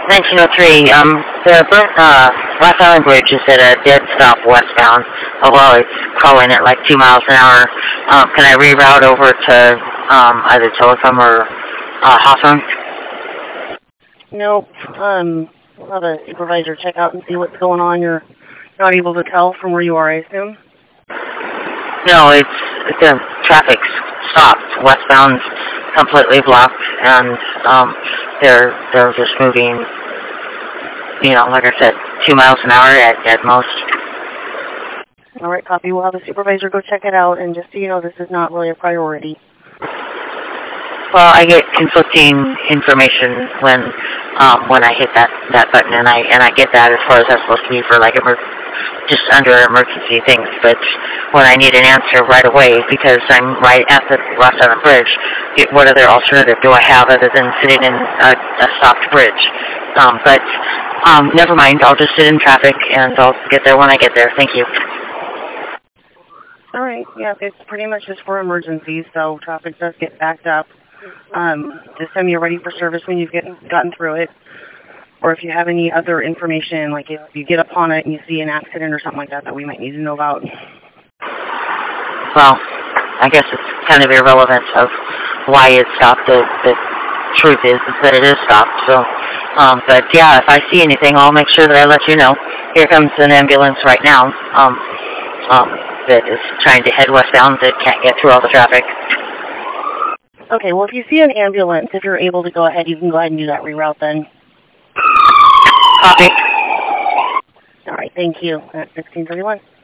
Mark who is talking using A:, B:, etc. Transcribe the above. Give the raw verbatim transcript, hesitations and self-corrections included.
A: nineteen oh three, um, the uh, Rock Island Bridge is at a dead stop westbound. Oh, well, it's calling it like two miles an hour. Um, can I reroute over to um, either Telecom or uh, Hawthorne?
B: Nope. Um, we'll have a supervisor check out and see what's going on. You're not able to tell from where you are, I assume?
A: No, it's the traffic's stopped. Westbound's completely blocked, and um, they're they're just moving. You know, like I said, two miles an hour at at most.
B: All right, copy. We'll have a supervisor go check it out, and just so you know, this is not really a priority.
A: Well, I get conflicting information when um, when I hit that, that button, and I and I get that as far as that's supposed to be for like emer- just under emergency things. But when I need an answer right away because I'm right at the Ross Island Bridge, it, what other alternative do I have other than sitting in a, a stopped bridge? Um, but um, never mind. I'll just sit in traffic, and I'll get there when I get there. Thank you.
B: All right. Yeah, it's pretty much just for emergencies, so traffic does get backed up. Um, just send me you're ready for service when you've gotten, gotten through it. Or if you have any other information, like if you get upon it and you see an accident or something like that that we might need to know about.
A: Well, I guess it's kind of irrelevant of why it stopped. The, the truth is, is that it is stopped. So, um, but yeah, if I see anything, I'll make sure that I let you know. Here comes an ambulance right now um, um, that is trying to head westbound that can't get through all the traffic.
B: Okay, well, if you see an ambulance, if you're able to go ahead, you can go ahead and do that reroute then.
A: Copy.
B: All right, thank you. At sixteen thirty-one.